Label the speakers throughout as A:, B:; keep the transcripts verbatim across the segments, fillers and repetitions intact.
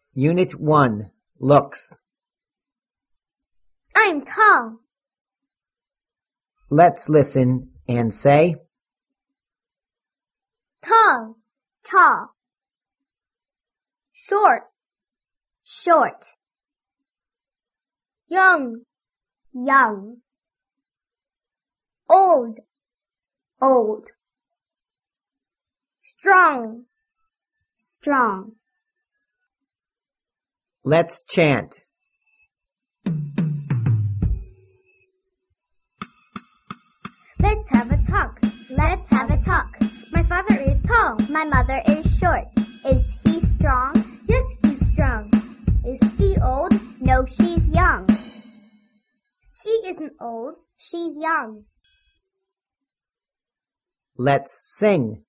A: Unit one, Looks.
B: I'm tall.
A: Let's listen and say,
B: Tall, tall. Short, short. Young, young. Old, old. Strong, strong.
A: let's chant.
B: Let's have a talk. Let's have a talk. My father is tall.
C: My mother is short. Is he strong?
B: Yes, he's strong. Is she old?
C: No, she's young.
B: She isn't old.
C: She's young.
A: Let's sing.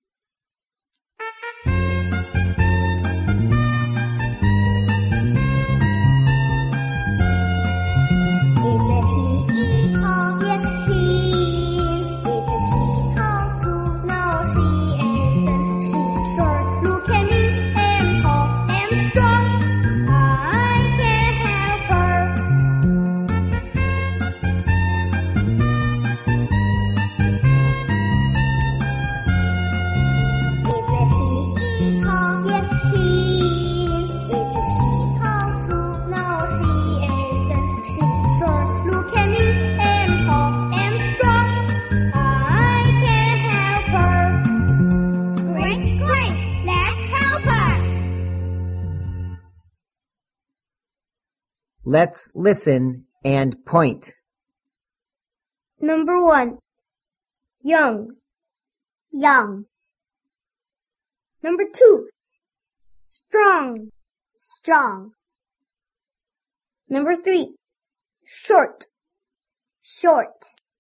A: Let's listen and point.
B: Number one, young.
C: Young.
B: Number two, strong.
C: Strong.
B: Number three, short.
C: Short.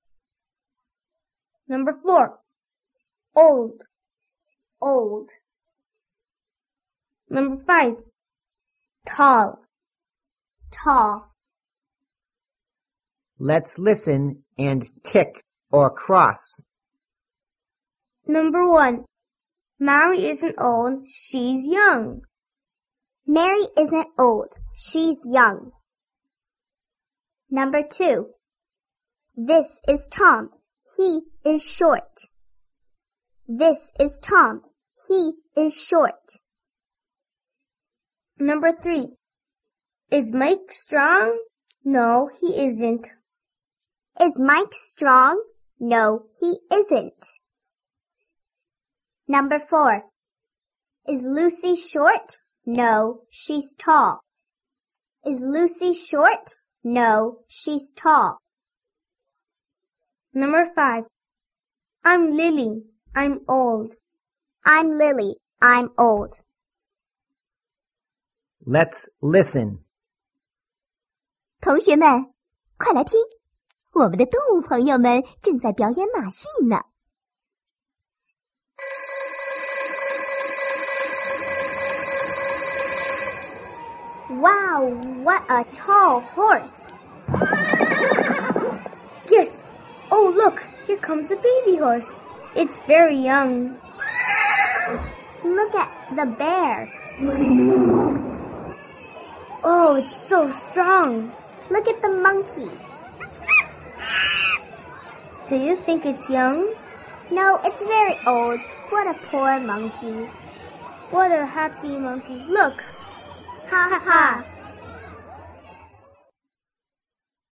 B: Number four, old.
C: Old.
B: Number five, tall.
C: Tall.
A: Let's listen and tick or cross.
B: Number one, Mary isn't old, she's young.
C: Mary isn't old, she's young. Number two, this is Tom, he is short. This is Tom, he is short.
B: Number three, is Mike strong? No, he isn't.
C: Is Mike strong? No, he isn't. Number four. Is Lucy short? No, she's tall. Is Lucy short? No, she's tall.
B: Number five. I'm Lily. I'm old.
C: I'm Lily. I'm old.
A: Let's listen.
D: 同学们，快来听，我们的动物朋友们正在表演马戏呢。
C: Wow, what a tall horse.
B: Yes. Oh, look, here comes a baby horse. It's very young.
C: Look at the bear.
B: Oh, it's so strong.
C: Look at the monkey.
B: Do you think it's young?
C: No, it's very old. What a poor monkey.
B: What a happy monkey. Look.
C: Ha ha ha.